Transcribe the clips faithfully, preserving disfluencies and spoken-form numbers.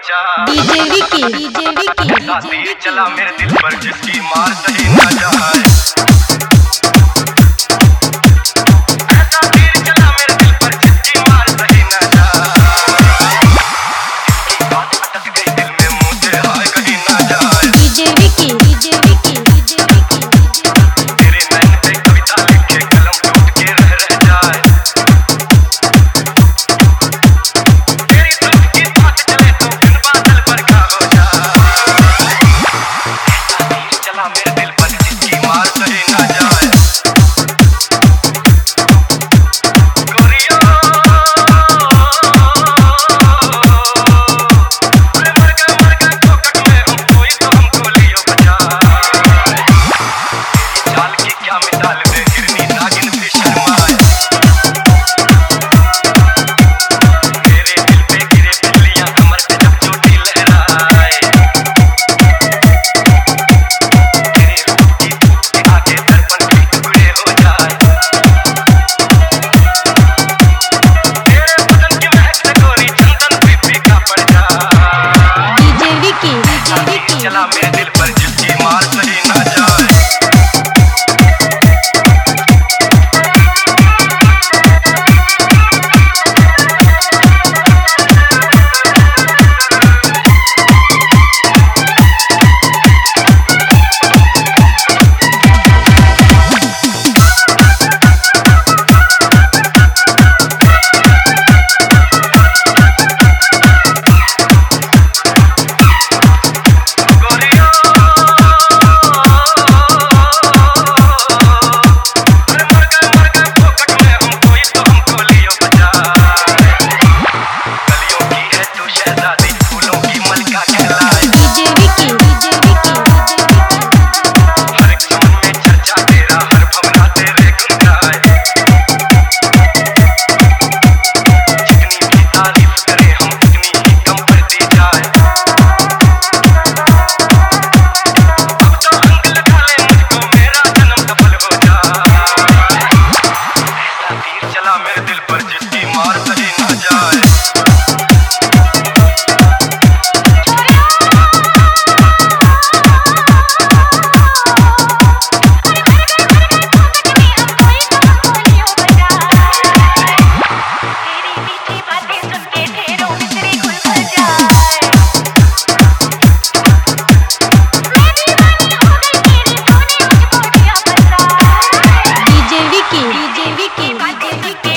बचा। DJ Vicky DJ Vicky ऐसा तीर चला मेरे दिल पर जिसकी मार सही न जाए। ऐसा तीर चला मेरे दिल पर जिसकी मार सही न जाए। इसकी बात अटक गई दिल में, मुंह से आए कहीं न जाए। DJ Vicky DJ Vicky DJ Vicky तेरे नैन पे कविता लिखे कलम टूट के रह रह जाए। तेरी धूप की बात चले तो फिर बादल बरखा हो जाए। ऐसा तीर चला मेरे दिल पर जिसकी मार सही न जाए। गोरियों अरे मर गए मर गए ठोकर में हम, कोई तो हमको लियो बचाए। चाल की क्या मिसाल दे हिरनी नागिन भी शर्माए। मेरे दिल पे गिरे बिजलियां कमर पे जब चोटी लहराए। तेरे रूप की धूप के आगे दर्पण भी टुकड़े हो जाए। तेरे बदन की महक से गोरी चंदन भी फीका पड़ जाए। डीजे विकी ऐसा डीजे तीर विकी चला मेरे दिल पर जिसकी मार सही न जाए। गोरियों अरे मर गए मर गए फोकट में हम, कोई तो हमको लियो बचाए। गलियों की है तू शहजादी, फूलों की मलका कहलाए। DJ Vicky DJ Vicky DJ Vicky हर एक चमन में चर्चा तेरा, हर भवना तेरे गुन गाए। जितनी भी तारीफ करें हम उतनी ही कम पड़ती जाए। अब तो रंग लगा ले मुझको, मेरा जन्म सफल हो जाए। ऐसा तीर चला मेरे दिल पर जिसकी मार सही न जाए। DJ Vicky DJ Vicky DJ Vicky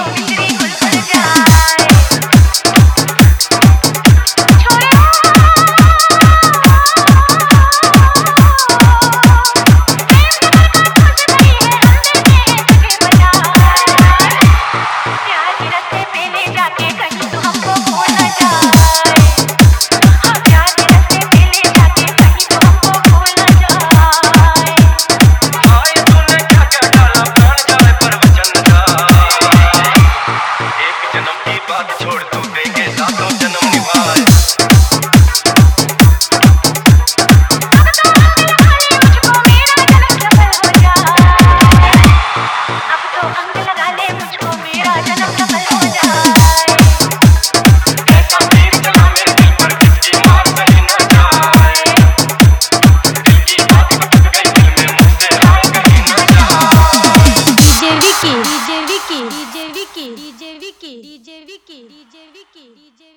आए तूने क्या क्या डाला, प्राण जाए पर वचन न जाए। एक जन्म की बात छोड़ तू देंगे सातों जन्म निभाए। ऐसा तीर चला मेरे दिल पर जिसकी मार सही न जाए। दिल की बात अटक गई दिल में, मुंह से आए कहीं न जाए। DJ Vicky DJ Vicky DJ Vicky DJ Vicky DJ Vicky DJ Vicky DJ